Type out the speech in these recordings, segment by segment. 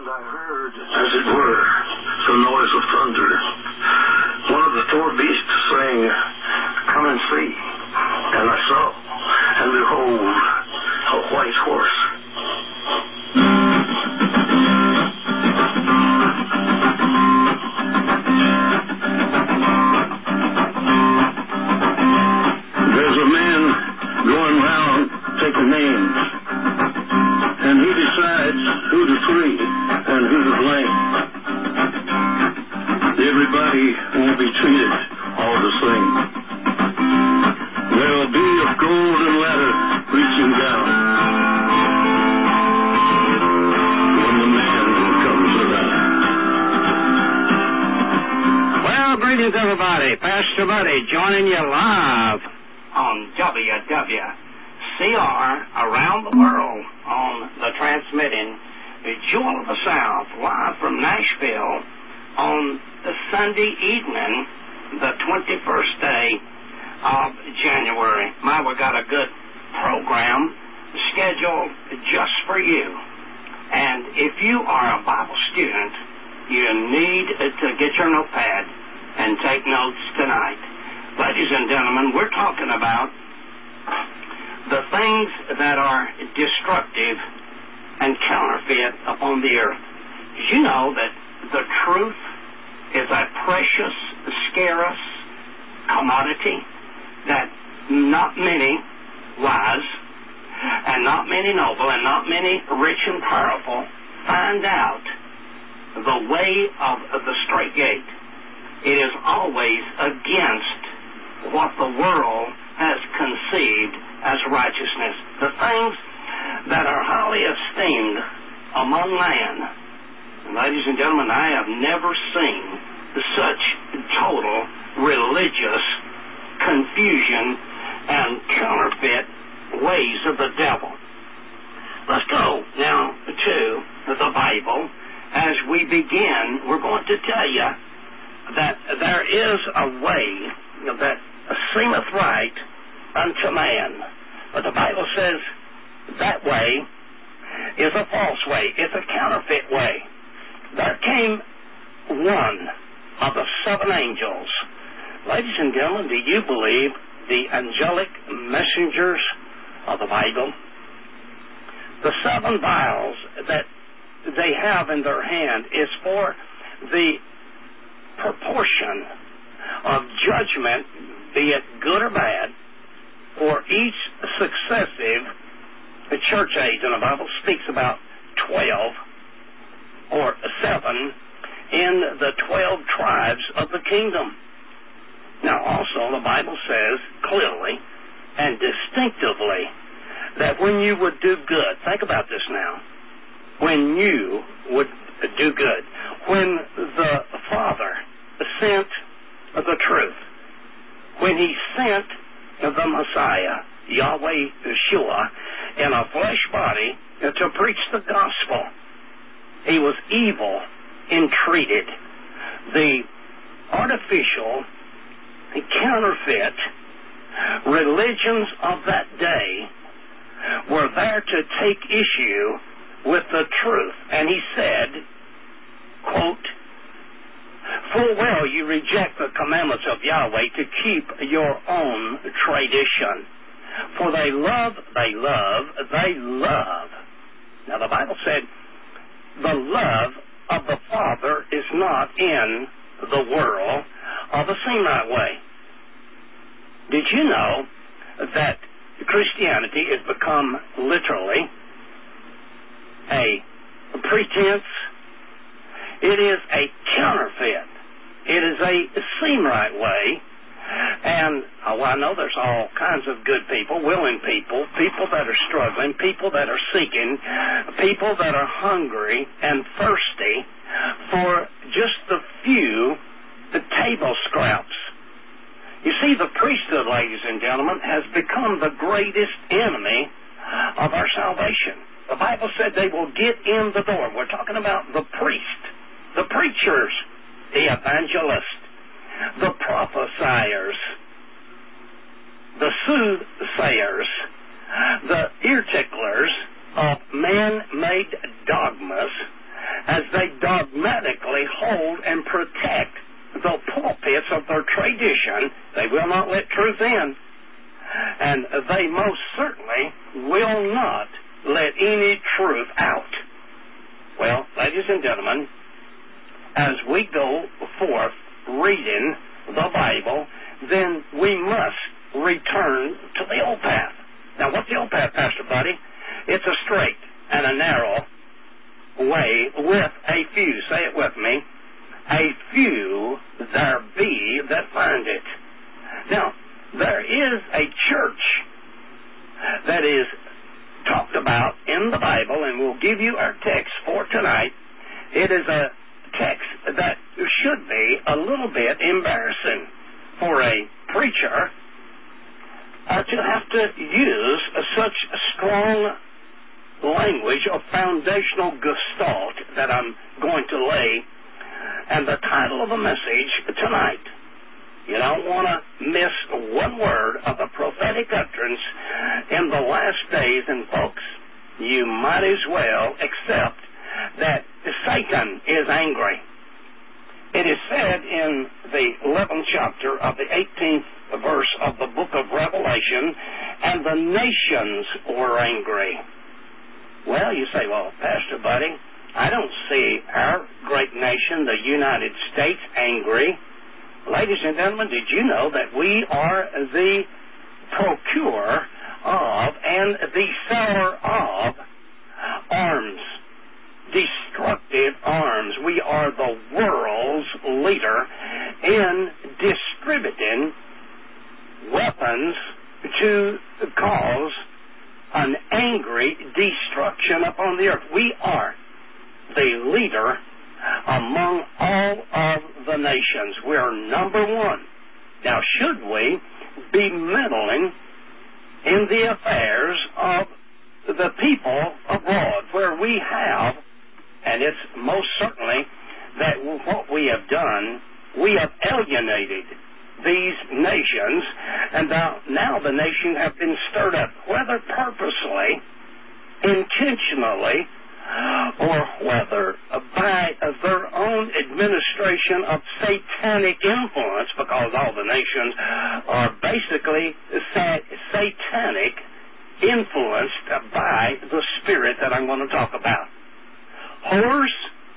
I heard, as it were, the noise of thunder. One of the four beasts saying, "Come and see." And I saw, and behold, a white horse. There's a man going round taking names, and he decides who to free and who to blame. Everybody won't be treated all the same. There'll be a golden ladder reaching down when the man comes around. Well, greetings, everybody. Pastor Buddy joining you live on WWCR around the world on the transmitting Jewel of the South live from Nashville on the Sunday evening, the 21st day of January. We got a good program scheduled just for you. And if you are a Bible student, you need to get your notepad and take notes tonight. Ladies and gentlemen, we're talking about the things that are destructive and counterfeit upon the earth. Did you know that the truth is a precious, scarce commodity that not many wise and not many noble and not many rich and powerful find out the way of the straight gate? It is always against what the world has conceived as righteousness. The things that are highly esteemed among man. Ladies and gentlemen, I have never seen such total religious confusion and counterfeit ways of the devil. Let's go now to the Bible. As we begin, we're going to tell you that there is a way that seemeth right unto man. But the Bible says that way is a false way. It's a counterfeit way. There came one of the seven angels. Ladies and gentlemen, do you believe the angelic messengers of the Bible? The seven vials that they have in their hand is for the proportion of judgment, be it good or bad, for each successive church age. And the Bible speaks about 12 or 7 in the 12 tribes of the kingdom. Now also the Bible says clearly and distinctively that when you would do good, think about this now, when you would do good, when the Father sent the truth, when he sent the Messiah, Yahweh Yeshua, in a flesh body to preach the gospel, he was evil entreated. The artificial, counterfeit religions of that day were there to take issue with the truth. And he said, quote, "Full well you reject the commandments of Yahweh to keep your own tradition. For they love. Now the Bible said, the love of the Father is not in the world of the Semite way. Did you know that Christianity has become literally a pretense? It is a counterfeit. It is a Semite way. And I know there's all kinds of good people, willing people, people that are struggling, people that are seeking, people that are hungry and thirsty for just the few table scraps. You see, the priesthood, ladies and gentlemen, has become the greatest enemy of our salvation. The Bible said they will get in the door. We're talking about the priest, the preachers, the evangelists, the prophesiers, the soothsayers, the ear ticklers of man-made dogmas, as of their tradition, they will not let truth in. And they most certainly will not let any truth out. Well, ladies and gentlemen, as we go forth reading the Bible, then we must return to the old path. Now, what's the old path, Pastor Buddy? It's a straight and a narrow way with a few. Say it with me. A few there be that find it. Now, there is a church that is talked about in the Bible, and we'll give you our text for tonight. It is a text that should be a little bit embarrassing for a preacher to have to use such strong language of foundational gestalt that I'm going to lay. And the title of the message tonight, you don't want to miss one word of the prophetic utterance in the last days. And folks, you might as well accept that Satan is angry. It is said in the 11th chapter of the 18th verse of the book of Revelation, and the nations were angry. Well, you say, well, Pastor Buddy, I don't see our great nation, the United States, angry. Ladies and gentlemen, did you know that we are the procurer of and the seller of arms, destructive arms? We are the world's leader in distributing weapons to cause an angry destruction upon the earth. We are the leader among all of the nations. We are number one. Now, should we be meddling in the affairs of the people abroad, where we have, and it's most certainly that what we have done, we have alienated these nations, and now the nations have been stirred up, whether purposely, intentionally, or whether by their own administration of satanic influence, because all the nations are basically satanic, influenced by the spirit that I'm going to talk about. Whores,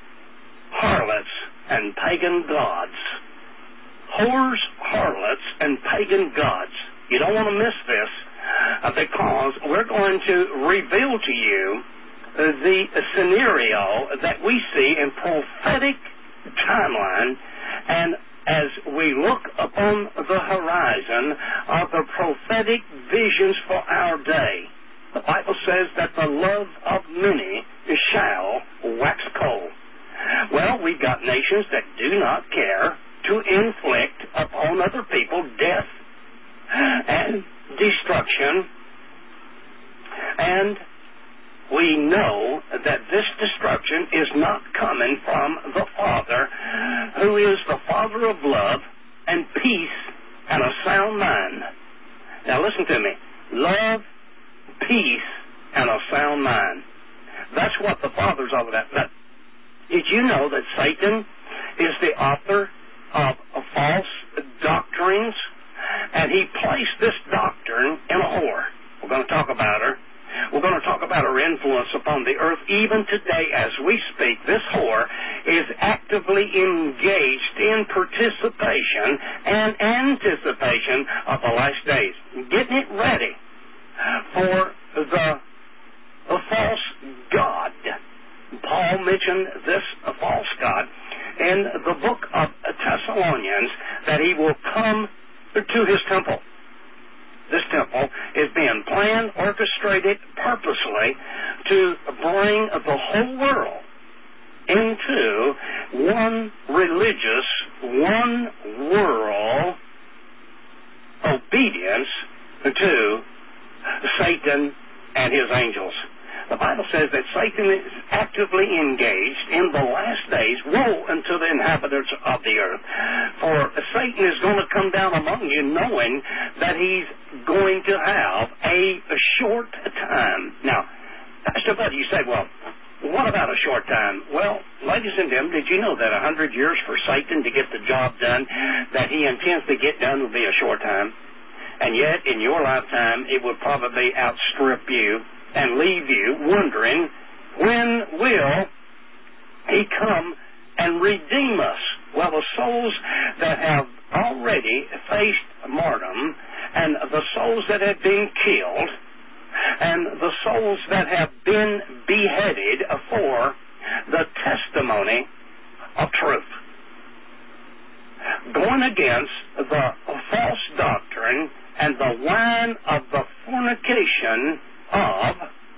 harlots, and pagan gods. Whores, harlots, and pagan gods. You don't want to miss this, because we're going to reveal to you the scenario that we see in prophetic timeline, and as we look upon the horizon of the prophetic visions for our day, the Bible says that the love of many shall wax cold. Well, we've got nations that do not care to inflict upon other people death and destruction, and we know that this destruction is not coming from the Father, who is the Father of love and peace and a sound mind. Now listen to me. Love, peace, and a sound mind. That's what the Father's all about. But did you know that Satan is the author of false doctrines? And he placed this doctrine in a whore. We're going to talk about her. We're going to talk about her influence upon the earth. Even today, as we speak, this whore is actively engaged in participation and anticipation of the last days, getting it ready for the false god. Paul mentioned this false god in the book of Thessalonians, that he will come to his temple. This temple is being planned, orchestrated purposely to bring the whole world into one religious, one world obedience to Satan and his angels. The Bible says that Satan is actively engaged in the last days. Woe unto the inhabitants of the earth. For Satan is going to come down among you knowing that he's going to have a short time. Now, Pastor Buddy, you say, well, what about a short time? Well, ladies and gentlemen, did you know that 100 years for Satan to get the job done that he intends to get done will be a short time? And yet, in your lifetime, it would probably outstrip you and leave you wondering, when will he come and redeem us? Well, the souls that have already faced martyrdom, and the souls that have been killed, and the souls that have been beheaded for the testimony of truth, going against the false doctrine and the wine of the fornication of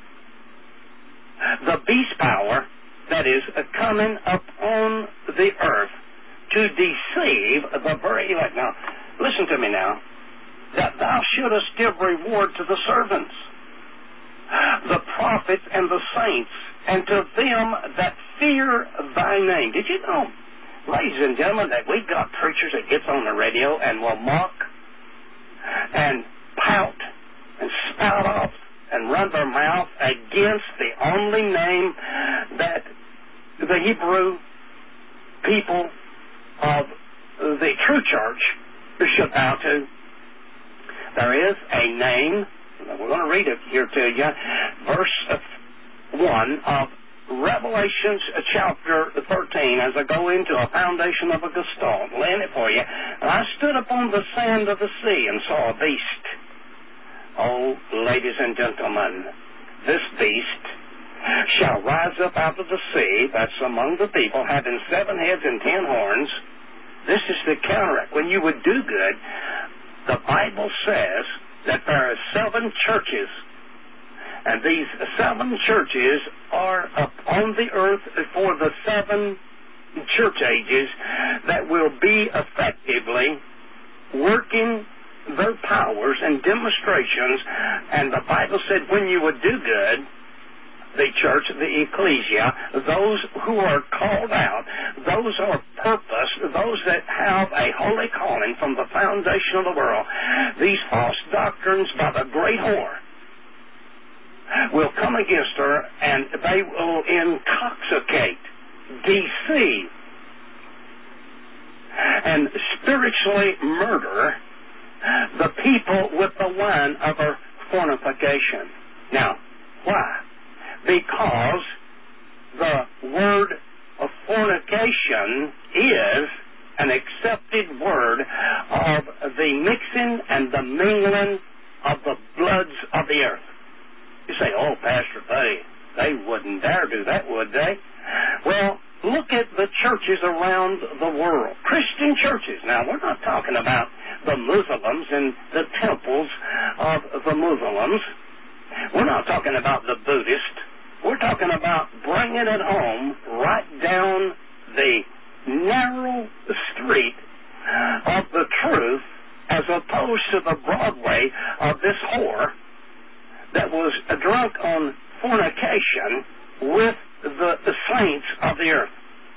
the beast power that is coming upon the earth to deceive the very elect. Now, listen to me now. That thou shouldest give reward to the servants, the prophets and the saints, and to them that fear thy name. Did you know, ladies and gentlemen, that we've got preachers that gets on the radio and will mock and pout and spout off and run their mouth against the only name that the Hebrew people of the true church should bow to? There is a name, we're going to read it here to you, verse 1 of Revelation chapter 13, as I go into a foundation of a gestalt, laying it for you. And I stood upon the sand of the sea and saw a beast. Oh, ladies and gentlemen, this beast shall rise up out of the sea, that's among the people, having 7 heads and 10 horns. This is the counteract. When you would do good, the Bible says that there are 7 churches, and these 7 churches are upon the earth for the 7 church ages that will be effectively working their powers and demonstrations. And the Bible said when you would do good, the church, the ecclesia, those who are called out, those who are purposed, those that have a holy calling from the foundation of the world, these false doctrines by the great whore will come against her, and they will intoxicate, deceive, and spiritually murder the people with the wine of her fornication. Now, why? Because the word of fornication is an accepted word of the mixing and the mingling of the bloods of the earth. You say, oh, Pastor, they wouldn't dare do that, would they? Well, look at the churches around the world. Christian churches. Now, we're not talking about the Muslims and the temples of the Muslims. We're not talking about the Buddhists. We're talking about bringing it home right down the narrow street of the truth, as opposed to the Broadway of this whore that was drunk on fornication with the saints of the earth.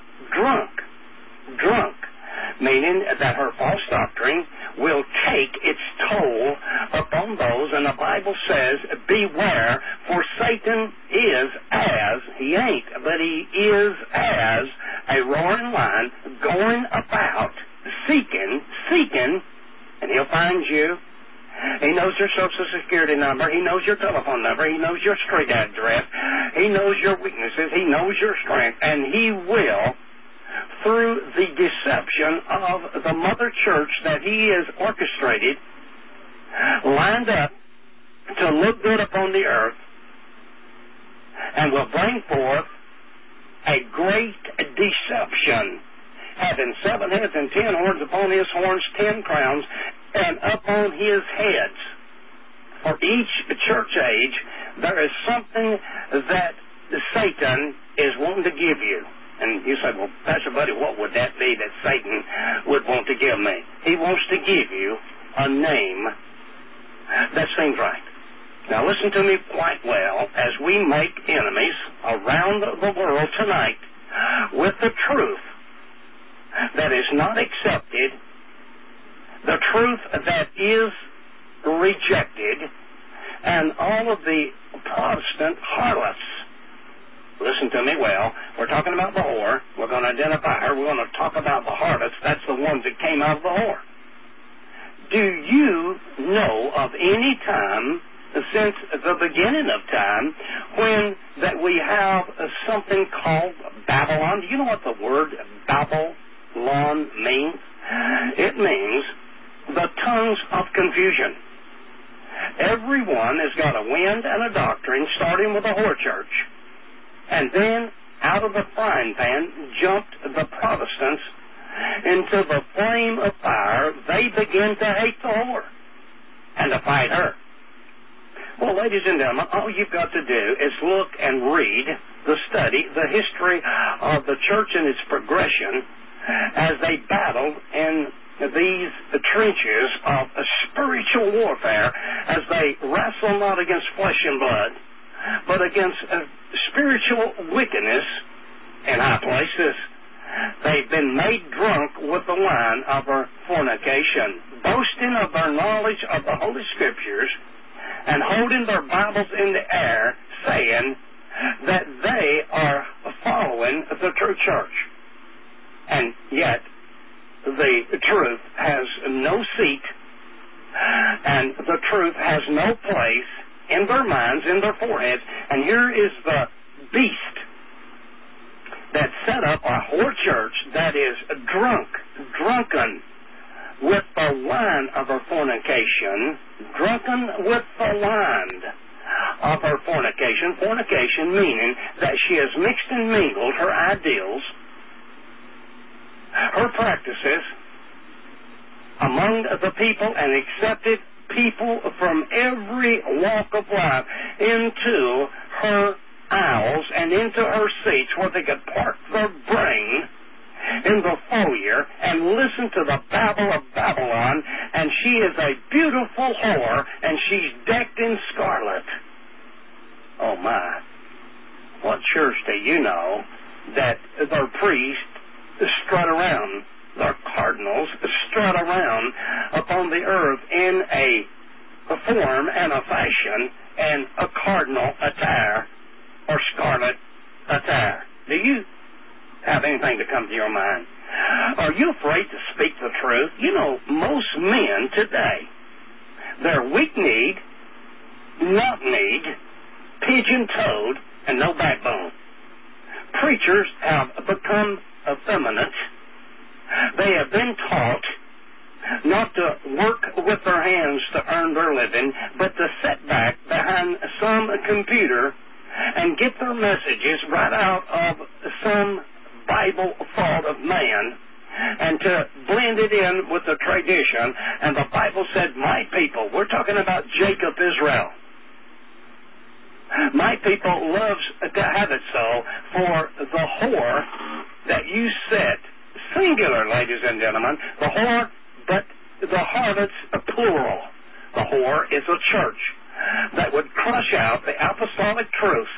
Drunk, meaning that her false doctrine will take its toll upon those, and the Bible says, beware, for Satan is as, he ain't, but he is as a roaring lion, going about seeking, and he'll find you. He knows your Social Security number. He knows your telephone number. He knows your street address. He knows your weaknesses. He knows your strength. And he will, through the deception of the mother church that he has orchestrated, lined up to look good upon the earth, and will bring forth a great deception, having 7 heads and 10 horns, upon his horns 10 crowns, and upon his heads. For each church age, there is something that Satan is wanting to give you. And you say, well, Pastor Buddy, what would that be that Satan would want to give me? He wants to give you a name that seems right. Now listen to me quite well as we make enemies around the world tonight with the truth that is not accepted, the truth that is rejected, and all of the Protestant harlots listen to me well. We're talking about the whore. We're going to identify her. We're going to talk about the harlots. That's the ones that came out of the whore. Do you know of any time since the beginning of time when that we have something called Babylon? Do you know what the word Babylon means? It means the tongues of confusion. Everyone has got a wind and a doctrine, starting with the whore church. And then out of the frying pan jumped the Protestants into the flame of fire. They begin to hate the whore and to fight her. Well, ladies and gentlemen, all you've got to do is look and read study the history of the church and its progression as they battled in these trenches of spiritual warfare, as they wrestle not against flesh and blood, but against spiritual wickedness in high places. They've been made drunk with the wine of their fornication, boasting of their knowledge of the Holy Scriptures, and holding their Bibles in the air, saying that they are following the true church. And yet, the truth has no seat, and the truth has no place in their minds, in their foreheads. And here is the beast that set up a whore church that is drunken with the wine of her fornication, drunken with the wine of her fornication. Fornication meaning that she has mixed and mingled her ideals, her practices among the people, and accepted people from every walk of life into her aisles and into her seats where they could park their brain in the foyer and listen to the babble of Babylon. And she is a beautiful whore, and she's decked in scarlet. Oh my, what church do you know that their priests strut around, their cardinals strut around upon the earth in a form and a fashion and a cardinal attire or scarlet attire? Do you have anything to come to your mind? Are you afraid to speak the truth? You know, most men today, they're weak-kneed, knock-kneed, pigeon-toed, and no backbone. Preachers have become effeminate. They have been taught not to work with their hands to earn their living, but to sit back behind some computer and get their messages right out of some Bible thought of man, and to blend it in with the tradition. And the Bible said, my people, we're talking about Jacob, Israel. My people loves to have it so, for the whore that you set, singular, ladies and gentlemen, the whore, but the harlots, plural. The whore is a church that would crush out the apostolic truth,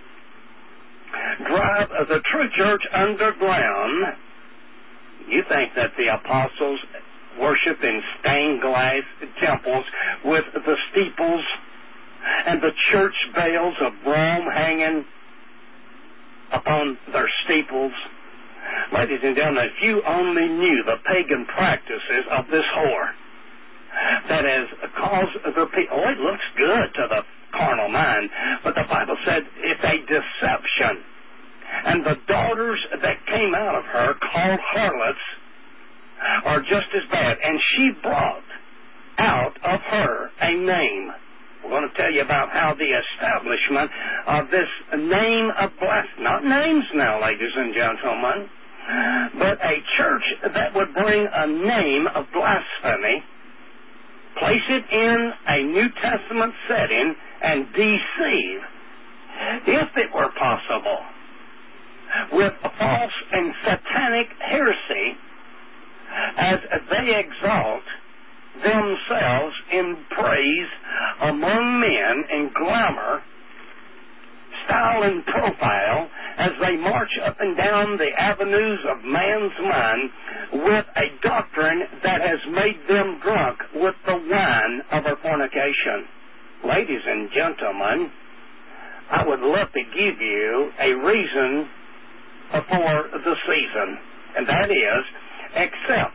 drive the true church underground. You think that the apostles worship in stained glass temples with the steeples and the church bells of Rome hanging upon their steeples? Ladies and gentlemen, if you only knew the pagan practices of this whore that has caused the people, it looks good to the carnal mind, but the Bible said it's a deception. And the daughters that came out of her, called harlots, are just as bad. And she brought out of her a name. We're going to tell you about how the establishment of this name of blasphemy, not names now, ladies and gentlemen, but a church that would bring a name of blasphemy, place it in a New Testament setting, and deceive, if it were possible, with a false and satanic heresy, as they exalt themselves in praise among men in glamour, style, and profile, as they march up and down the avenues of man's mind with a doctrine that has made them drunk with the wine of her fornication. Ladies and gentlemen, I would love to give you a reason for the season, and that is, except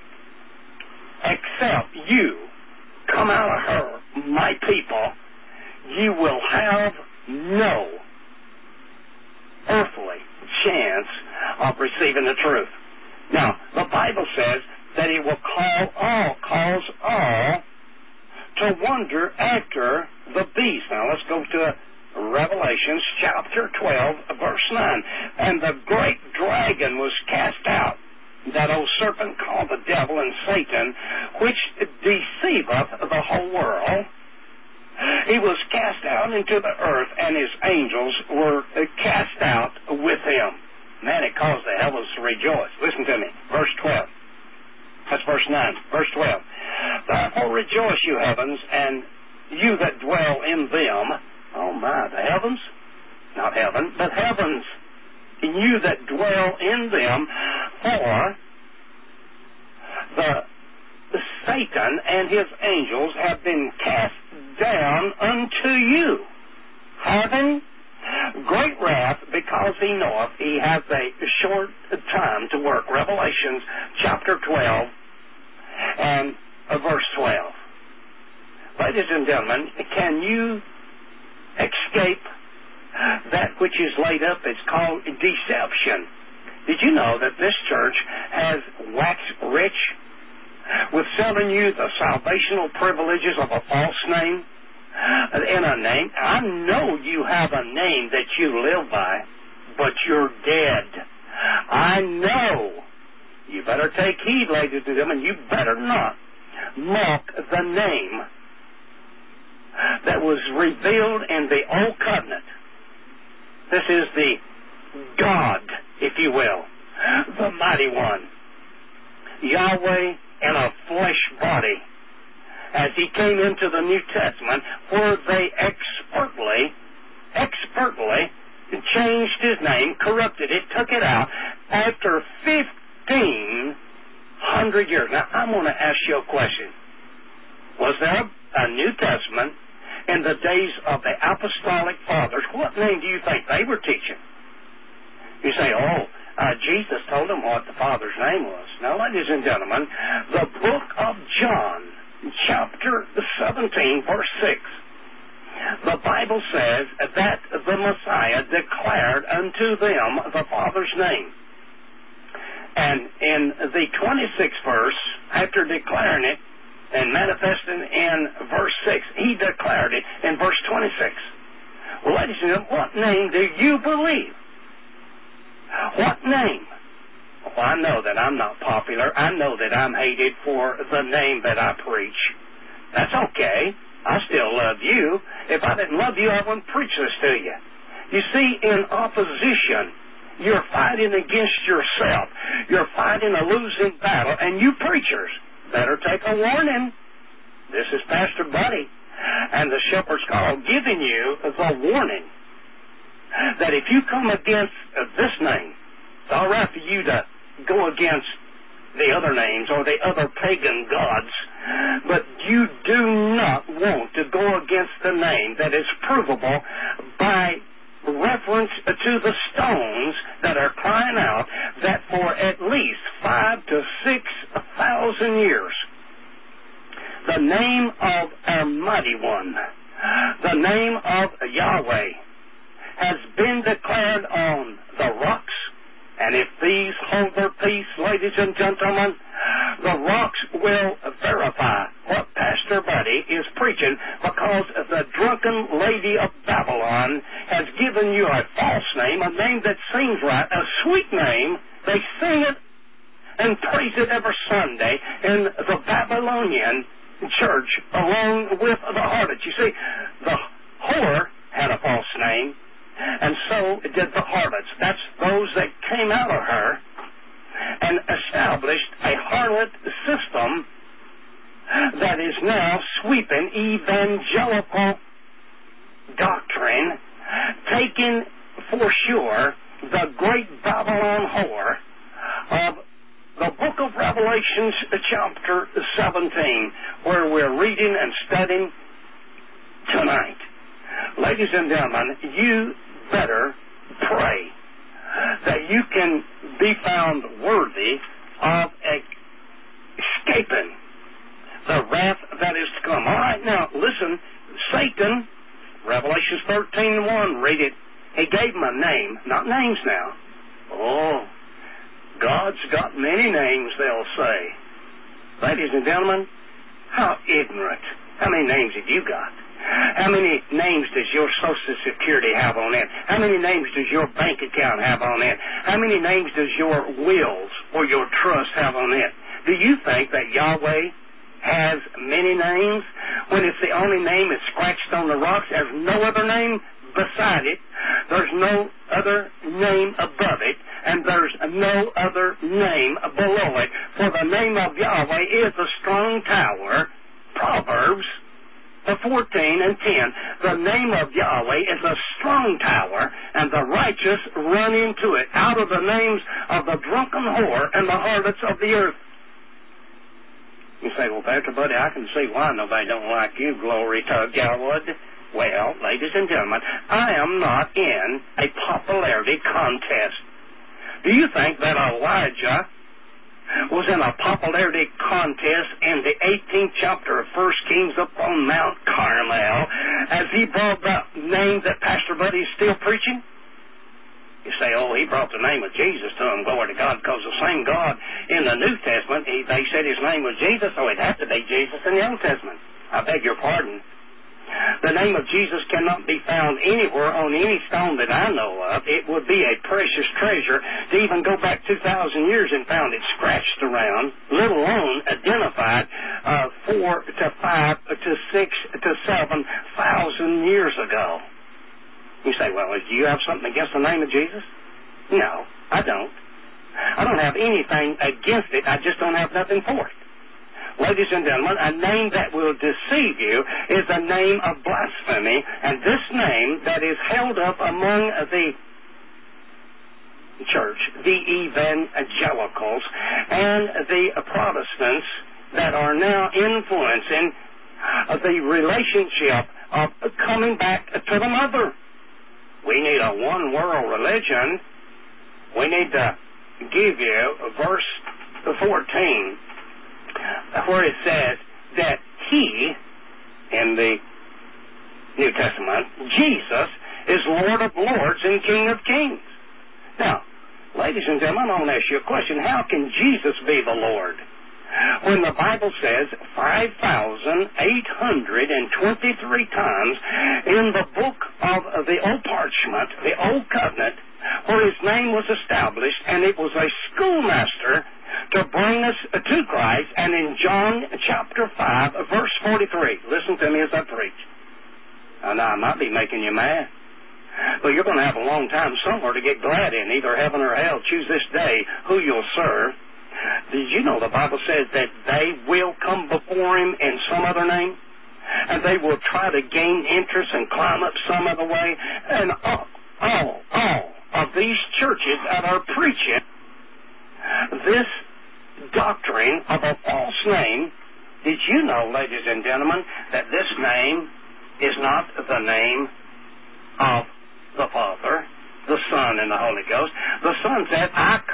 you come out of her, my people, you will have no earthly chance of receiving the truth. Now, the Bible says that He will cause all to wonder after the beast. Now, let's go to Revelations chapter 12, verse 9. And the great dragon was cast out, that old serpent called the devil and Satan, which deceiveth the whole world. He was cast out into the earth, and his angels were cast out with him. Man, it caused the heavens to rejoice. Listen to me. Verse 12. That's verse 9. Verse 12. Therefore rejoice, you heavens, and you that dwell in them. Oh my, the heavens? Not heaven, but heavens. And you that dwell in them, for the Satan and his angels have been cast down unto you, having great wrath, because he knoweth he hath a short time to work. Revelations chapter 12 and verse 12. Ladies and gentlemen, can you escape that which is laid up? It's called deception. Did you know that this church has waxed rich with selling you the salvational privileges of a false name? In a name, I know you have a name that you live by, but you're dead. I know. You better take heed, ladies and gentlemen. You better not mock the name that was revealed in the Old Covenant. This is the God, if you will, the Mighty One, Yahweh in a flesh body, as He came into the New Testament, where they expertly changed His name, corrupted it, took it out, after 1,500 years. Now, I'm going to ask you a question. Was there a New Testament in the days of the Apostolic Fathers? What name do you think they were teaching? You say, Jesus told them what the Father's name was. Now, ladies and gentlemen, the book of John, chapter 17, verse 6, the Bible says that the Messiah declared unto them the Father's name. And in the 26th verse, after declaring it and manifesting in verse 6, He declared it in verse 26. Well, ladies and gentlemen, what name do you believe? What name? Well, I know that I'm not popular. I know that I'm hated for the name that I preach. That's okay. I still love you. If I didn't love you, I wouldn't preach this to you. You see, in opposition, you're fighting against yourself. You're fighting a losing battle, and you preachers better take a warning. This is Pastor Buddy and the Shepherd's Call giving you the warning that if you come against this name, it's all right for you to go against the other names or the other pagan gods, but you do not want to go against the name that is provable by reference to the stones that are crying out that for at least 5,000 to 6,000 years, the name of our Mighty One, the name of Yahweh, has been declared on the rocks. And if these hold their peace, ladies and gentlemen, the rocks will verify what Pastor Buddy is preaching, because the drunken lady of Babylon has given you a false name, a name that seems right, a sweet name. They sing it and praise it every Sunday in the Babylonian church along with the harlots. You see, the whore had a false name, and so did the harlots. That's those that came out of her and established a harlot system that is now sweeping evangelical doctrine, taking for sure the great Babylon whore of the book of Revelations, chapter 17, where we're reading and studying tonight. ladies and gentlemen, you better pray that you can be found worthy of escaping the wrath that is to come. All right, now, listen, Satan, Revelation 13:1, read it. He gave him a name, not names now. Oh, God's got many names, they'll say. Ladies and gentlemen, how ignorant. How many names have you got? How many names does your Social Security have on it? How many names does your bank account have on it? How many names does your wills or your trust have on it? Do you think that Yahweh has many names when it's the only name that's scratched on the rocks? There's no other name beside it. There's no other name above it. And there's no other name below it. For the name of Yahweh is a strong tower. Proverbs 14:10. The name of Yahweh is a strong tower, and the righteous run into it. Out of the names of the drunken whore and the harlots of the earth. You say, well, Pastor Buddy, I can see why nobody don't like you. Glory to God. Well, ladies and gentlemen, I am not in a popularity contest. Do you think that Elijah was in a popularity contest in the 18th chapter of 1 Kings up on Mount Carmel as he brought that name that Pastor Buddy is still preaching? You say, oh, he brought the name of Jesus to him, glory to God, because the same God in the New Testament, they said his name was Jesus, so it had to be Jesus in the Old Testament. I beg your pardon. The name of Jesus cannot be found anywhere on any stone that I know of. It would be a precious treasure to even go back 2,000 years and found it scratched around, let alone identified 4 to 5 to 6 to 7,000 years ago. You say, well, do you have something against the name of Jesus? No, I don't. I don't have anything against it. I just don't have nothing for it. Ladies and gentlemen, a name that will deceive you is a name of blasphemy, and this name that is held up among the church, the evangelicals, and the Protestants that are now influencing the relationship of coming back to the mother. We need a one-world religion. We need to give you verse 14, where it says that he, in the New Testament, Jesus, is Lord of lords and King of kings. Now, ladies and gentlemen, I want to ask you a question. How can Jesus be the Lord? When the Bible says 5,823 times in the book of the Old Parchment, the Old Covenant, where his name was established, and it was a schoolmaster to bring us to Christ, and in John chapter 5, verse 43, listen to me as I preach. Now, I might be making you mad, but you're going to have a long time somewhere to get glad in, either heaven or hell. Choose this day who you'll serve. Did you know the Bible says that they will come before him in some other name? And they will try to gain interest and climb up some other way. And all of these churches that are preaching this doctrine of a false name, did you know, ladies and gentlemen, that this name is not the name of the Father, the Son, and the Holy Ghost? The Son said,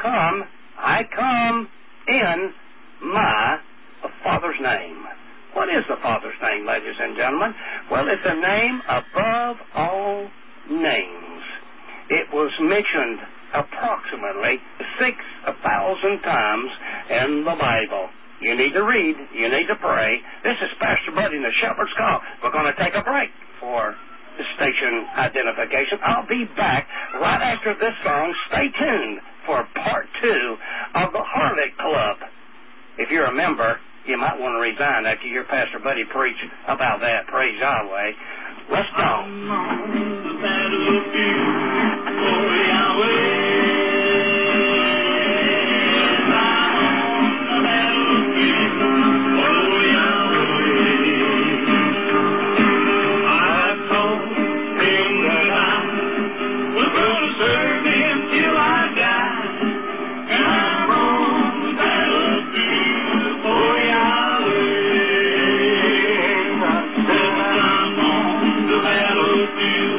I come in my Father's name. What is the Father's name, ladies and gentlemen? Well, it's a name above all names. It was mentioned approximately 6,000 times in the Bible. You need to read. You need to pray. This is Pastor Buddy in the Shepherd's Call. We're going to take a break for station identification. I'll be back right after this song. Stay tuned for part 2 of the Harlot Club. If you're a member, you might want to resign after your Pastor Buddy preach about that. Praise Yahweh. Let's go. I'm on the battlefield for Yahweh. You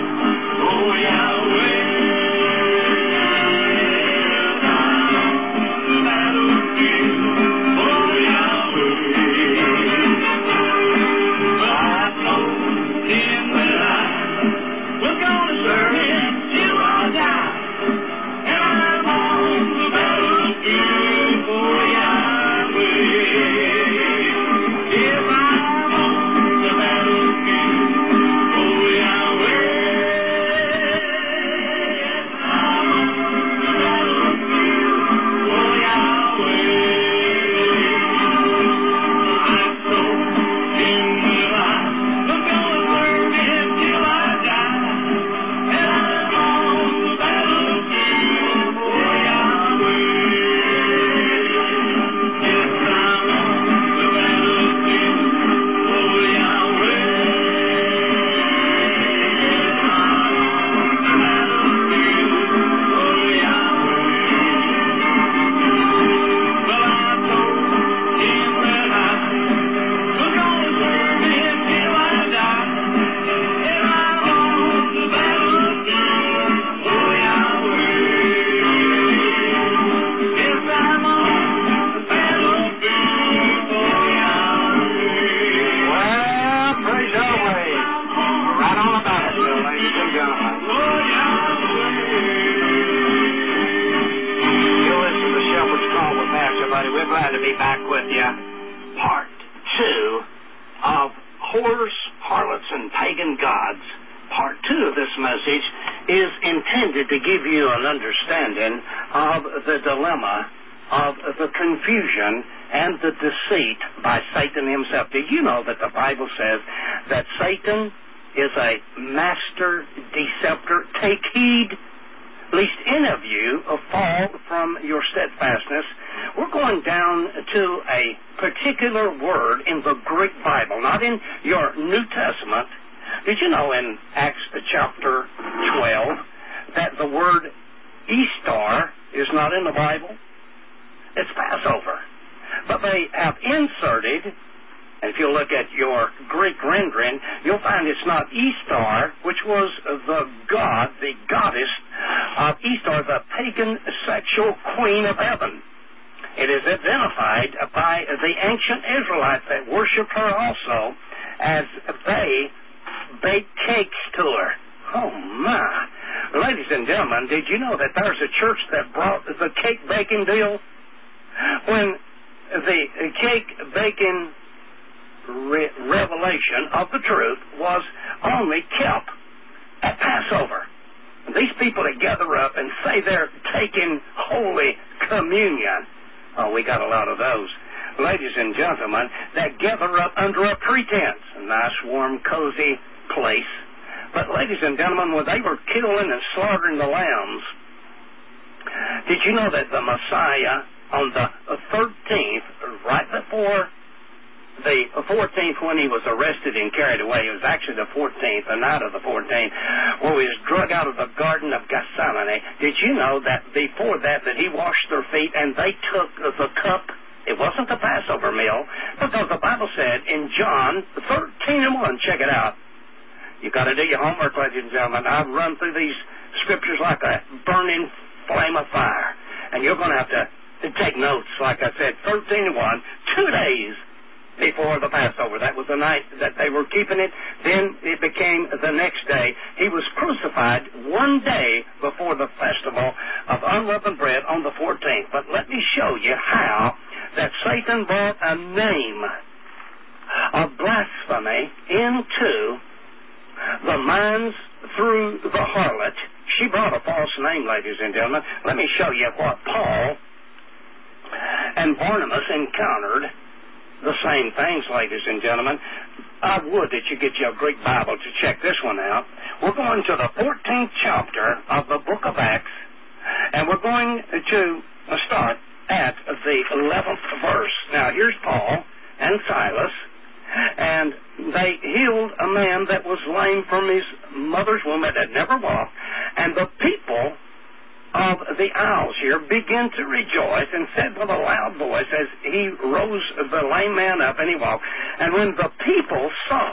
whores, harlots, and pagan gods, part 2 of this message is intended to give you an understanding of the dilemma, of the confusion, and the deceit by Satan himself. Do you know that the Bible says that Satan is a master deceptor? Take heed, lest any of you fall from your steadfastness. We're going down to a particular word in the Greek Bible, not in your New Testament. Did you know in Acts chapter 12 that the word Easter is not in the Bible? It's Passover. But they have inserted, and if you look at your Greek rendering, you'll find it's not Easter, which was the god, the goddess of Easter, the pagan sexual queen of heaven. It is identified by the ancient Israelites that worshiped her also as they baked cakes to her. Oh, my. Ladies and gentlemen, did you know that there's a church that brought the cake baking deal? When the cake baking revelation of the truth was only kept at Passover. These people that gather up and say they're taking Holy Communion. Oh, we got a lot of those. Ladies and gentlemen, that gather up under a pretense. A nice, warm, cozy place. But ladies and gentlemen, when they were killing and slaughtering the lambs, did you know that the Messiah on the 13th, right before the 14th when he was arrested and carried away, it was actually the 14th, the night of the 14th, where he was drug out of the Garden of Gethsemane. Did you know that before that he washed their feet and they took the cup? It wasn't the Passover meal, because the Bible said in John 13:1, check it out. You've got to do your homework, ladies and gentlemen. I've run through these scriptures like a burning flame of fire. And you're going to have to take notes, like I said, 13:1, 2 days before the Passover. That was the night that they were keeping it. Then it became the next day. He was crucified 1 day before the festival of unleavened bread on the 14th. But let me show you how that Satan brought a name of blasphemy into the minds through the harlot. She brought a false name, ladies and gentlemen. Let me show you what Paul and Barnabas encountered. The same things, ladies and gentlemen. I would that you get your Greek Bible to check this one out. We're going to the 14th chapter of the book of Acts, and we're going to start at the 11th verse. Now, here's Paul and Silas, and they healed a man that was lame from his mother's womb that had never walked, and the people of the isles here began to rejoice and said with a loud voice as he rose the lame man up and he walked. And when the people saw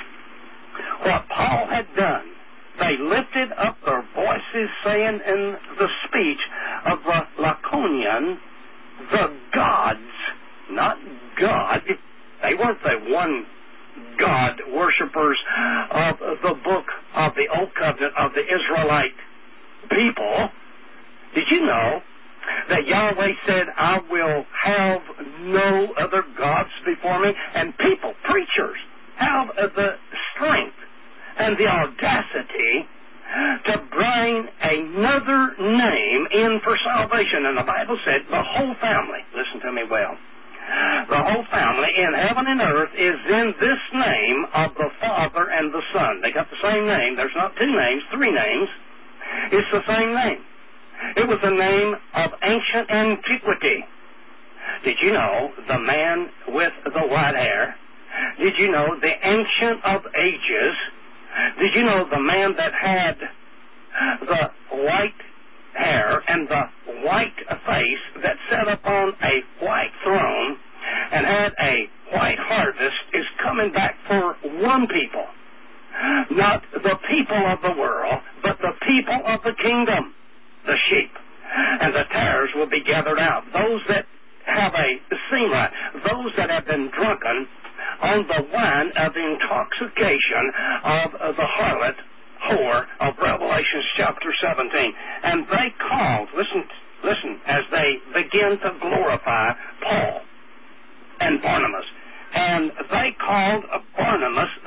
what Paul had done, they lifted up their voices, saying in the speech of the Laconian, the gods, not God. They weren't the one God worshippers of the book of the Old Covenant of the Israelite people. Did you know that Yahweh said, I will have no other gods before me? And people, preachers, have the strength and the audacity to bring another name in for salvation. And the Bible said the whole family, listen to me well, the whole family in heaven and earth is in this name of the Father and the Son. They got the same name. There's not two names, three names. It's the same name. It was a name of ancient antiquity. Did you know the man with the white hair? Did you know the Ancient of Ages? Did you know the man that had the white hair and the white face that sat upon a white throne and had a white harvest is coming back for one people? Not the people of the world, but the people of the kingdom. The sheep and the tares will be gathered out. Those that have a sema, those that have been drunken on the wine of the intoxication of the harlot, whore of Revelation chapter 17. And they called, listen, as they begin to glorify Paul and Barnabas. And they called Barnabas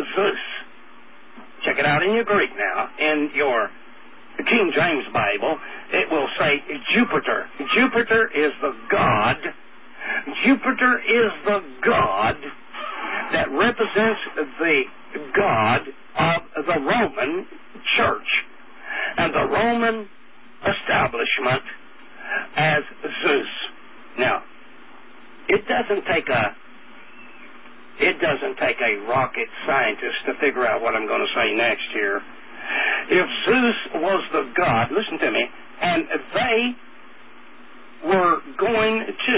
doesn't take a rocket scientist to figure out what I'm going to say next here. If Zeus was the god, listen to me, and they were going to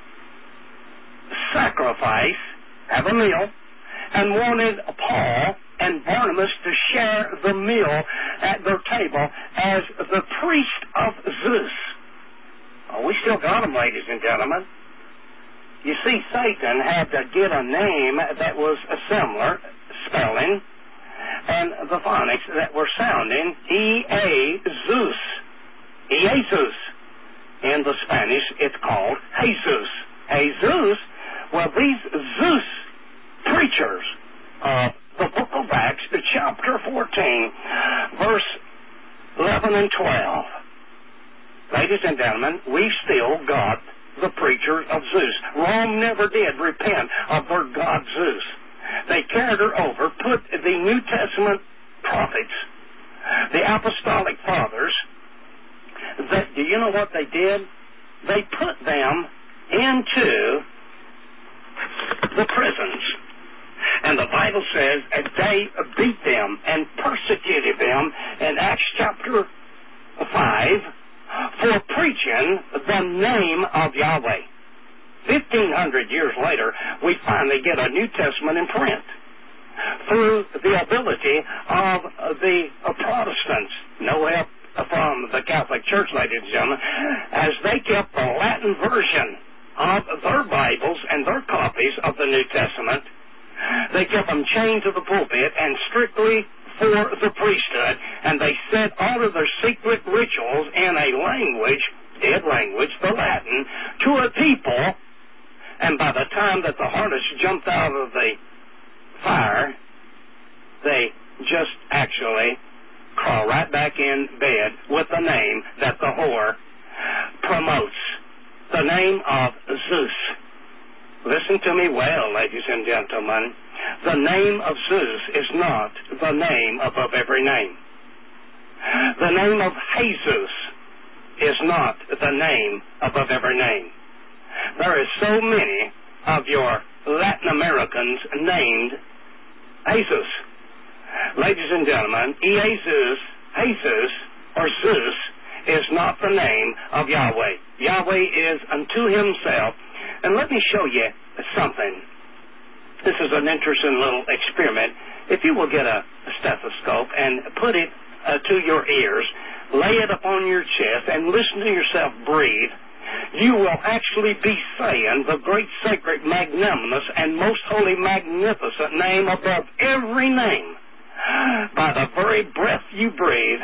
sacrifice, have a meal, and wanted Paul and Barnabas to share the meal at their table as the priest of Zeus. Oh, we still got them, ladies and gentlemen. You see, Satan had to get a name that was a similar spelling, and the phonics that were sounding E-A-Zeus. E-A-Zeus. In the Spanish, it's called Jesus. Jesus. Well, these Zeus preachers of the book of Acts, chapter 14, verse 11 and 12. Ladies and gentlemen, we've still got the preachers of Zeus. Rome never did repent of their god Zeus. They carried her over, put the New Testament prophets, the apostolic fathers, do you know what they did? They put them into the prisons. And the Bible says that they beat them and persecuted them in Acts chapter 5 for preaching the name of Yahweh. 1,500 years later, we finally get a New Testament in print through the ability of the Protestants. No help from the Catholic Church, ladies and gentlemen, as they kept the Latin version of their Bibles and their copies of the New Testament. They kept them chained to the pulpit and strictly for the priesthood, and they said all of their secret rituals in a language, dead language, the Latin, to a people, and by the time that the harness jumped out of the fire, they just actually crawl right back in bed with the name that the whore promotes, the name of Zeus. Listen to me well, ladies and gentlemen. The name of Zeus is not the name above every name. The name of Jesus is not the name above every name. There is so many of your Latin Americans named Jesus. Ladies and gentlemen, Jesus, or Zeus, is not the name of Yahweh. Yahweh is unto himself. And let me show you something. This is an interesting little experiment. If you will get a stethoscope and put it to your ears, lay it upon your chest, and listen to yourself breathe, you will actually be saying the great, sacred, magnanimous, and most holy, magnificent name above every name. By the very breath you breathe,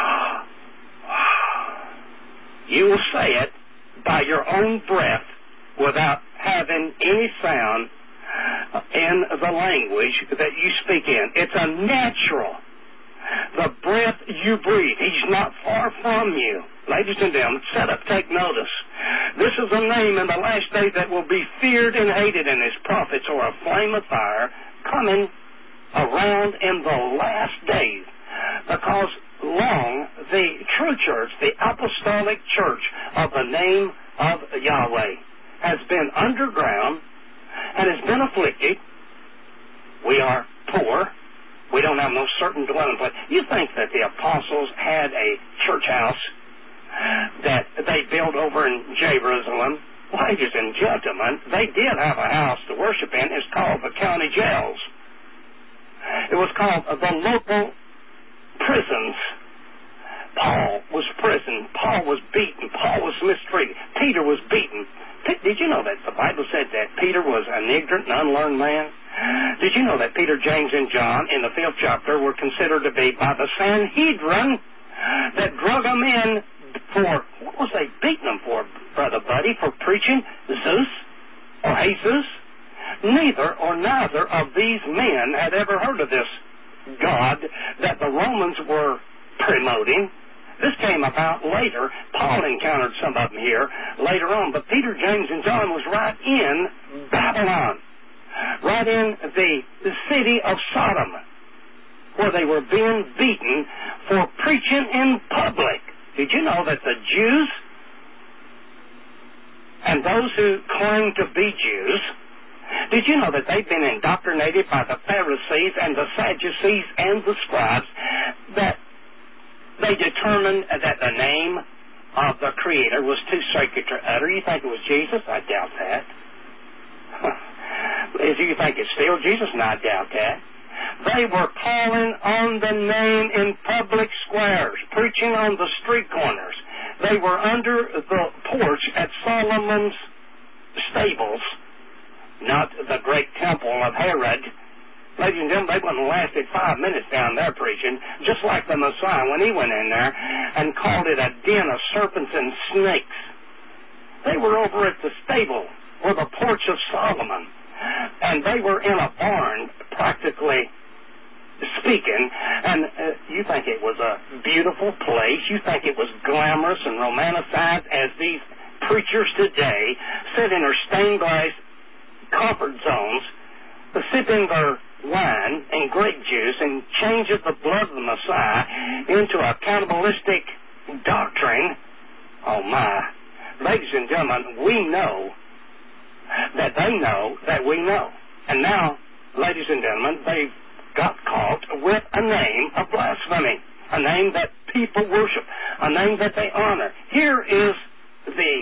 you will say it by your own breath without having any sound in the language that you speak in. It's a natural. The breath you breathe. He's not far from you. Ladies and gentlemen, set up, take notice. This is a name in the last day that will be feared and hated, and his prophets are a flame of fire coming around in the last days, because long the true church, the apostolic church of the name of Yahweh, has been underground and has been afflicted. We are poor. We don't have no certain dwelling place. You think that the apostles had a church house that they built over in Jerusalem? Ladies and gentlemen, they did have a house to worship in. It's called the county jails. It was called the local prisons. Paul was prisoned. Paul was beaten. Paul was mistreated. Peter was beaten. Did you know that the Bible said that Peter was an ignorant and unlearned man? Did you know that Peter, James, and John in the 5th chapter were considered to be by the Sanhedrin that drug them in for, what was they beating them for, Brother Buddy, for preaching Zeus or Jesus? Neither of these men had ever heard of this God that the Romans were promoting. This came about later. Paul encountered some of them here later on, but Peter, James, and John was right in Babylon, right in the city of Sodom, where they were being beaten for preaching in public. Did you know that the Jews and and those who claim to be Jews, did you know that they've been indoctrinated by the Pharisees and the Sadducees and the scribes, that they determined that the name of the Creator was too sacred to utter? You think it was Jesus? I doubt that. If you think it's still Jesus, and I doubt that. They were calling on the name in public squares, preaching on the street corners. They were under the porch at Solomon's stables, not the great temple of Herod. Ladies and gentlemen, they wouldn't have lasted 5 minutes down there preaching, just like the Messiah when he went in there and called it a den of serpents and snakes. They were over at the stable, or the porch of Solomon, and they were in a barn, practically speaking, and you think it was a beautiful place. You think it was glamorous and romanticized, as these preachers today sit in their stained glass comfort zones, sipping their wine and grape juice, and changes the blood of the Messiah into a cannibalistic doctrine. Oh my. Ladies and gentlemen, we know that they know that we know. And now, ladies and gentlemen, they've got caught with a name of blasphemy, a name that people worship, a name that they honor. Here is the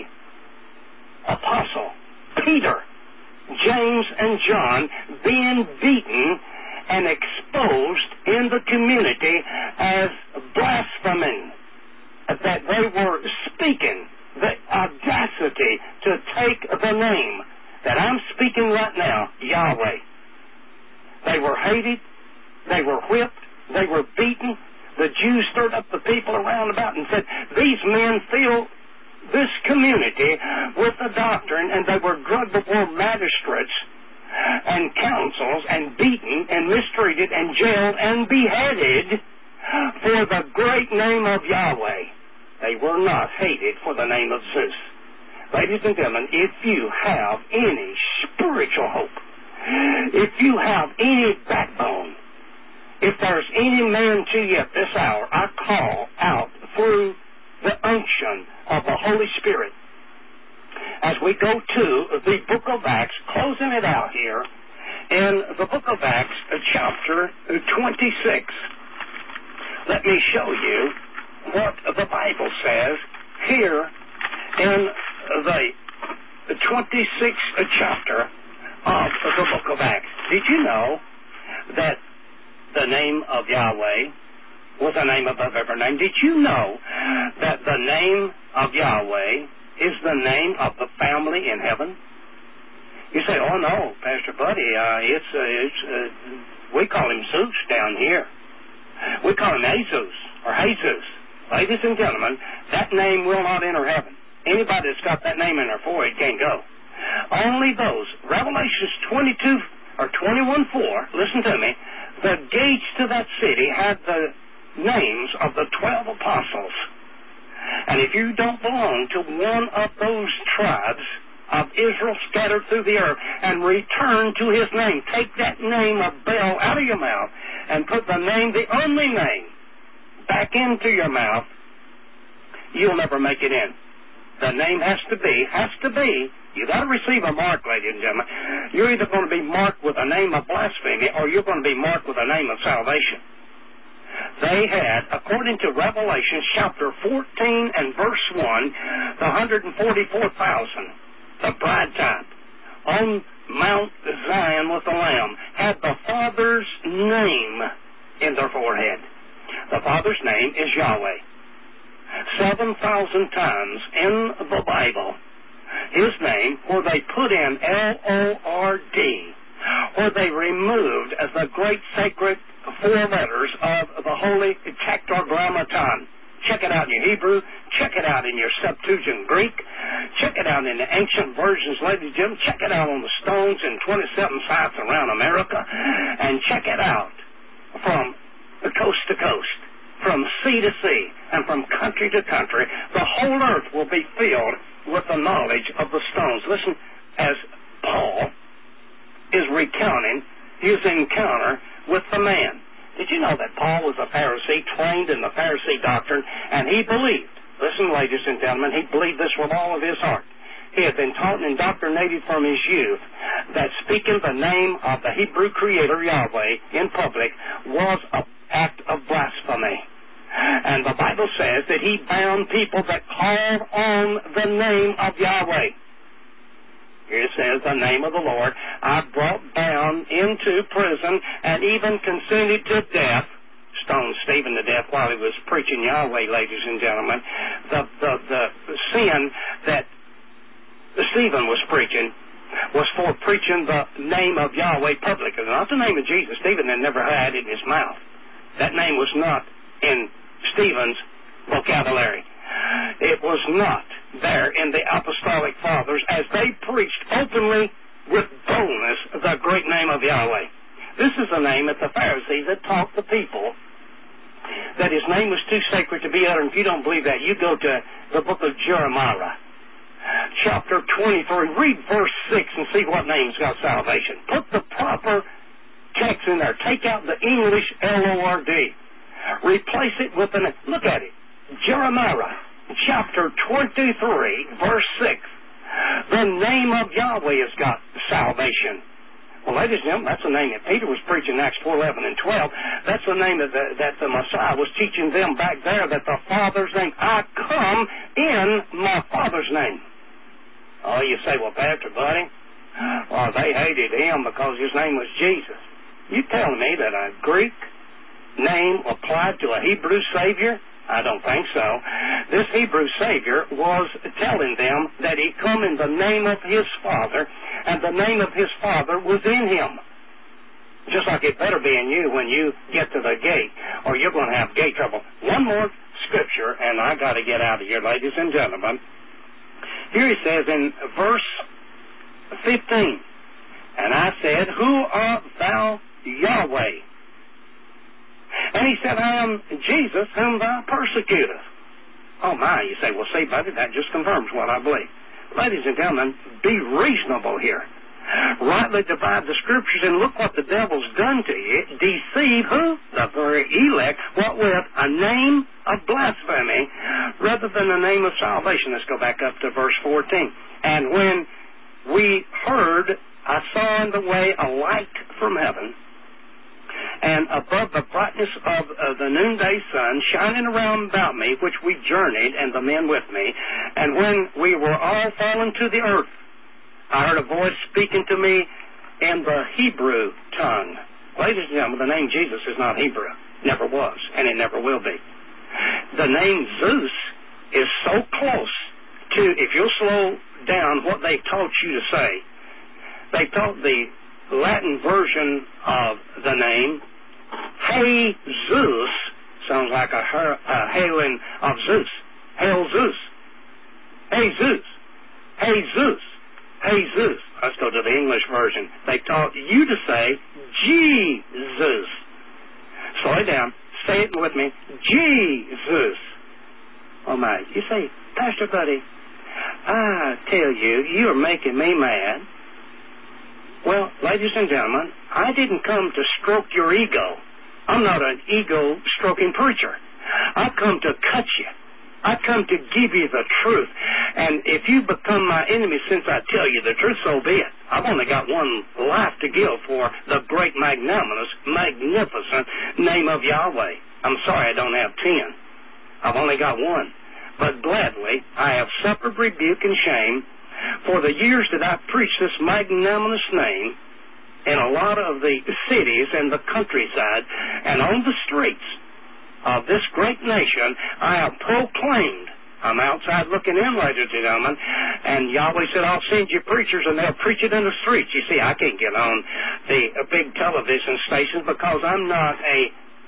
apostle Peter, James, and John being beaten and exposed in the community as blaspheming, that they were speaking the audacity to take the name that I'm speaking right now, Yahweh. They were hated, they were whipped, they were beaten. The Jews stirred up the people around about and said, these men fill this community with the doctrine, and they were drugged before magistrates and councils and beaten and mistreated and jailed and beheaded for the great name of Yahweh. They were not hated for the name of Zeus. Ladies and gentlemen, if you have any spiritual hope, if you have any backbone, if there's any man to you at this hour, I call out through the unction of the Holy Spirit as we go to the book of Acts, closing it out here in the book of Acts, chapter 26. Let me show you what the Bible says here in the 26th chapter of the book of Acts. Did you know that the name of Yahweh was a name above every name? Did you know that the name of Yahweh is the name of the family in heaven? You say, oh no, Pastor Buddy, we call him Zeus down here. We call him Jesus or Jesus. Ladies and gentlemen, that name will not enter heaven. Anybody that's got that name in their forehead can't go. Only those. Revelations 22 or 21:4, listen to me, the gates to that city had the names of the 12 apostles. And if you don't belong to one of those tribes of Israel scattered through the earth and return to his name, take that name of Baal out of your mouth and put the name, the only name, back into your mouth, you'll never make it in. The name has to be, you got to receive a mark, ladies and gentlemen. You're either going to be marked with a name of blasphemy or you're going to be marked with a name of salvation. They had, according to Revelation chapter 14 and verse 1, the 144,000, the bride type, on Mount Zion with the Lamb, had the Father's name in their forehead. The Father's name is Yahweh. 7,000 times in the Bible, his name, where they put in L-O-R-D, where they removed as the great sacred 4 letters of the Holy Tetragrammaton. Check it out in your Hebrew. Check it out in your Septuagint Greek. Check it out in the ancient versions, ladies and gentlemen. Check it out on the stones in 27 sites around America. And check it out from coast to coast, from sea to sea, and from country to country. The whole earth will be filled with the knowledge of the stones. Listen, as Paul is recounting his encounter with the man. Did you know that Paul was a Pharisee, trained in the Pharisee doctrine, and he believed, listen, ladies and gentlemen, he believed this with all of his heart. he had been taught and indoctrinated from his youth that speaking the name of the Hebrew Creator Yahweh in public was an act of blasphemy. And the Bible says that he bound people that called on the name of Yahweh. Here it says, the name of the Lord I brought bound into prison and even consented to death. Stoned Stephen to death while he was preaching Yahweh, ladies and gentlemen. The sin that Stephen was preaching was for preaching the name of Yahweh publicly, not the name of Jesus. Stephen had never had it in his mouth. That name was not in Stephen's vocabulary. It was not there in the apostolic fathers as they preached openly with boldness the great name of Yahweh. This is the name that the Pharisees had taught the people that his name was too sacred to be uttered. If you don't believe that, you go to the book of Jeremiah, chapter 23. Read verse 6 and see what name's got salvation. Put the proper text in there. Take out the English Lord. Replace it with an... Look at it. Jeremiah, chapter 23, verse 6. The name of Yahweh has got salvation. Well, ladies and gentlemen, that's the name that Peter was preaching in Acts 4:11 and 12. That's the name that the Messiah was teaching them back there, that the Father's name. I come in my Father's name. Oh, you say, well, Pastor, buddy, well, they hated him because his name was Jesus. You telling me that a Greek name applied to a Hebrew Savior? I don't think so. This Hebrew Savior was telling them that he come in the name of his Father, and the name of his Father was in him. Just like it better be in you when you get to the gate, or you're going to have gate trouble. One more scripture, and I got to get out of here, ladies and gentlemen. Here he says in verse 15, and I said, Who art thou, Yahweh? And he said, I am Jesus whom thou persecutest. Oh my, you say, well, see, buddy, that just confirms what I believe. Ladies and gentlemen, be reasonable here. Rightly divide the scriptures, and look what the devil's done to you. Deceive who? The very elect. What with? A name of blasphemy rather than a name of salvation. Let's go back up to verse 14. And when we heard, I saw in the way a light from heaven, and above the brightness of the noonday sun shining around about me, which we journeyed, and the men with me. And when we were all fallen to the earth, I heard a voice speaking to me in the Hebrew tongue. Ladies and gentlemen, the name Jesus is not Hebrew. Never was, and it never will be. The name Zeus is so close to, if you'll slow down what they taught you to say, they taught the Latin version of the name, Hey Zeus, sounds like a hailing of Zeus. Hail Zeus. Hey Zeus. Hey Zeus. Hey Zeus. Let's go to the English version. They taught you to say Jesus. Slow it down. Say it with me. Jesus. Oh my. You say, Pastor Buddy, I tell you, you're making me mad. Well, ladies and gentlemen, I didn't come to stroke your ego. I'm not an ego-stroking preacher. I've come to cut you. I've come to give you the truth. And if you become my enemy since I tell you the truth, so be it. I've only got one life to give for the great, magnanimous, magnificent name of Yahweh. I'm sorry I don't have 10. I've only got one. But gladly, I have suffered rebuke and shame for the years that I've preached this magnanimous name in a lot of the cities and the countryside and on the streets of this great nation. I have proclaimed. I'm outside looking in, ladies and gentlemen, and Yahweh said, I'll send you preachers and they'll preach it in the streets. You see, I can't get on the big television stations because I'm not a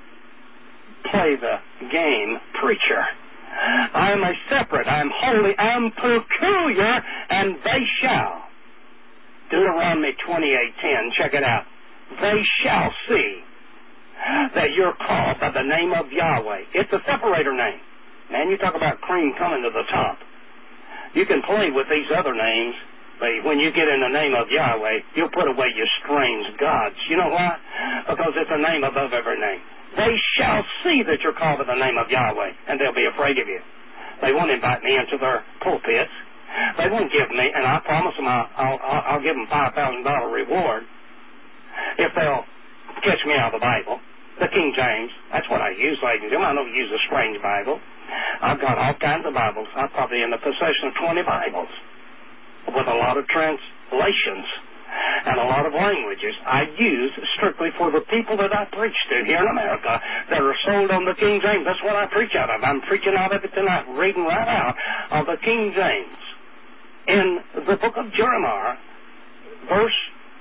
play-the-game preacher. I am a separate, I am holy, I am peculiar, and they shall. Deuteronomy 28:10, check it out. They shall see that you're called by the name of Yahweh. It's a separator name. Man, you talk about cream coming to the top. You can play with these other names, but when you get in the name of Yahweh, you'll put away your strange gods. You know why? Because it's a name above every name. They shall see that you're called by the name of Yahweh, and they'll be afraid of you. They won't invite me into their pulpits. They won't give me, and I promise them I'll give them $5,000 reward if they'll catch me out of the Bible, the King James. That's what I use, ladies and gentlemen. I don't use a strange Bible. I've got all kinds of Bibles. I'm probably in the possession of 20 Bibles with a lot of translations and a lot of languages I use strictly for the people that I preach to here in America that are sold on the King James. That's what I preach out of. I'm preaching out of it tonight, reading right out of the King James. In the book of Jeremiah, verse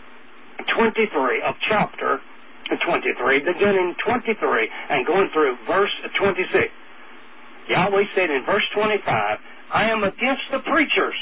23 of chapter 23, beginning 23 and going through verse 26. Yahweh said in verse 25, I am against the preachers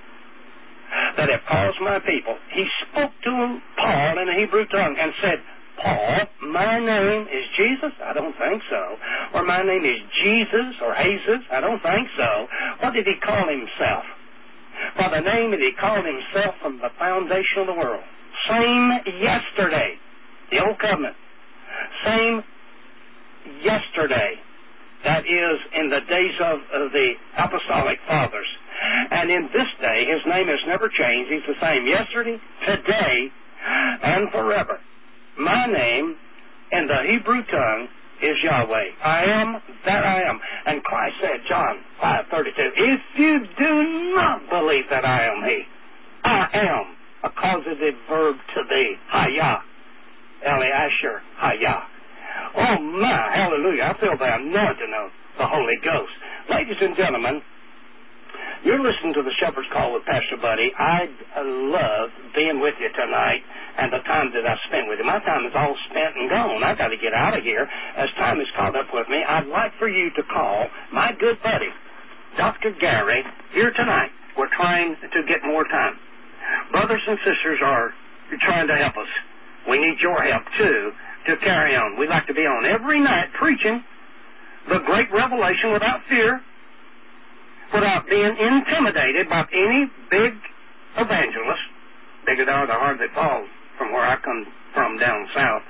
that have caused my people. He spoke to Paul in the Hebrew tongue and said, Paul, my name is Jesus? I don't think so. Or my name is Jesus or Jesus? I don't think so. What did he call himself? By the name that he called himself from the foundation of the world. Same yesterday, the Old Covenant. Same yesterday. That is in the days of the Apostolic Fathers. And in this day, his name has never changed. He's the same yesterday, today, and forever. My name in the Hebrew tongue is Yahweh. I am that I am. And Christ said, John 5:32, if you do not believe that I am he, I am a causative verb to be. Hayah. Eli Asher. Hayah. Oh my, hallelujah. I feel the anointing of the Holy Ghost. Ladies and gentlemen, you're listening to the Shepherd's Call with Pastor Buddy. I love being with you tonight and the time that I spent with you. My time is all spent and gone. I've got to get out of here as time has caught up with me. I'd like for you to call my good buddy, Dr. Gary, here tonight. We're trying to get more time. Brothers and sisters are trying to help us. We need your help, too, to carry on. We'd like to be on every night preaching the great revelation without fear, without being intimidated by any big evangelist. Bigger than the hard that falls from where I come from down south.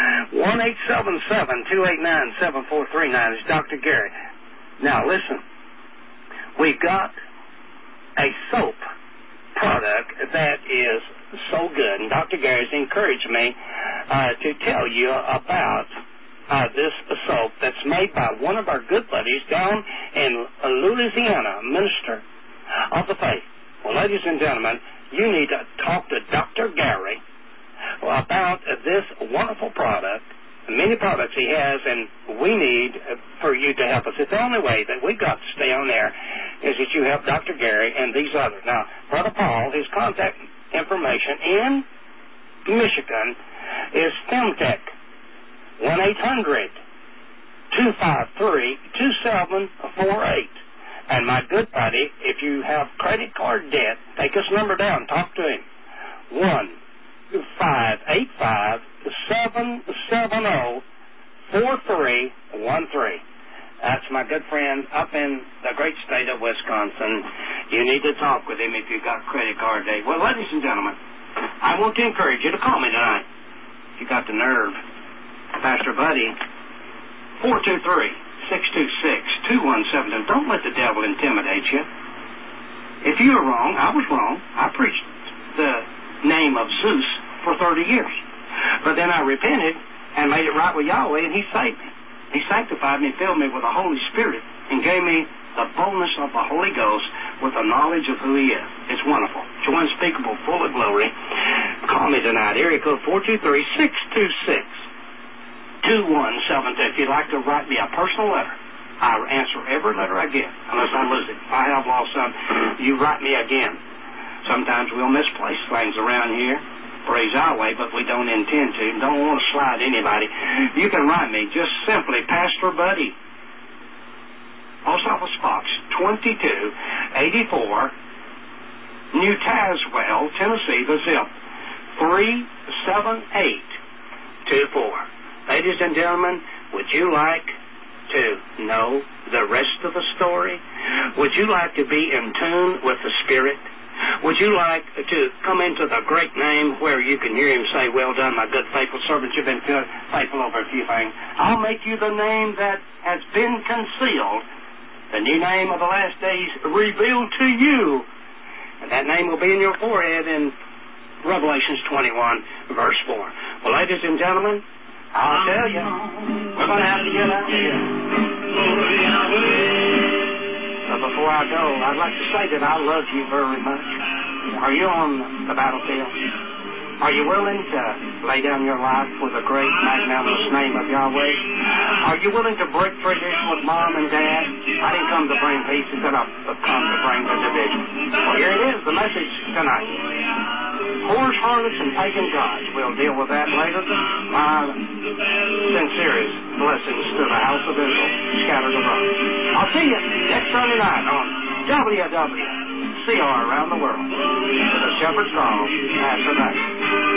1-877-289-7439 is Dr. Gary. Now, listen. We've got a soap product that is so good, and Dr. Gary's encouraged me to tell you about this soap that's made by one of our good buddies down in Louisiana, minister of the faith. Well, ladies and gentlemen, you need to talk to Dr. Gary about this wonderful product, many products he has, and we need for you to help us. It's the only way that we've got to stay on there is that you help Dr. Gary and these others. Now, Brother Paul, his contact information in Michigan is Femtech. 1-800-253-2748. And my good buddy, if you have credit card debt, take this number down. Talk to him. 1-585-770-4313. That's my good friend up in the great state of Wisconsin. You need to talk with him if you've got credit card debt. Well, ladies and gentlemen, I want to encourage you to call me tonight. If you got the nerve. Pastor Buddy, 423-626-2172. Don't let the devil intimidate you. If you are wrong, I was wrong. I preached the name of Zeus for 30 years. But then I repented and made it right with Yahweh, and he saved me. He sanctified me, filled me with the Holy Spirit, and gave me the boldness of the Holy Ghost with the knowledge of who he is. It's wonderful. It's unspeakable, full of glory. Call me tonight. Area code 423-626-2172. If you'd like to write me a personal letter, I answer every letter I get, unless I lose it. If I have lost some, you write me again. Sometimes we'll misplace things around here. Praise Yahweh, but we don't intend to. Don't want to slide anybody. You can write me just simply Pastor Buddy. Post Office Box 2284, New Tazewell, Tennessee, the zip 37824. Ladies and gentlemen, would you like to know the rest of the story? Would you like to be in tune with the Spirit? Would you like to come into the great name where you can hear him say, well done, my good faithful servant, you've been good, faithful over a few things. I'll make you the name that has been concealed, the new name of the last days revealed to you And that name will be in your forehead in Revelations 21, verse 4. Well, ladies and gentlemen, I'll tell you, we're going to have to get out of here. But before I go, I'd like to say that I love you very much. Are you on the battlefield? Are you willing to lay down your life for the great, magnanimous name of Yahweh? Are you willing to break tradition with Mom and Dad? I didn't come to bring peace, I said I've come to bring the division. Well, here it is, the message tonight. Whores, harlots, and pagan gods. We'll deal with that later. My sincerest blessings to the house of Israel scattered abroad. I'll see you next Sunday night on WWCR Around the World with a shepherd's call after that.